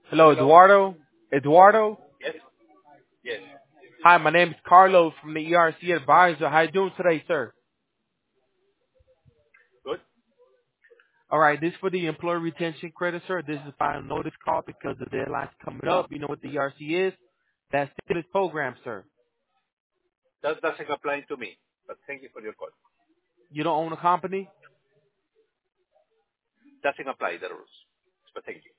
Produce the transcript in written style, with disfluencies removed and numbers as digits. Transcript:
Hello, Hello? Eduardo. Eduardo. Yes? Yes. Hi, my name is Carlos from the ERC Advisor. How you doing today, sir? Good? All right, this is for the employee retention credit, sir. This is a final notice call because the deadline's coming up. You know what the ERC is? That's this program, sir. That doesn't apply to me, but thank you for your call. You don't own a company? Doesn't apply the rules, but thank you.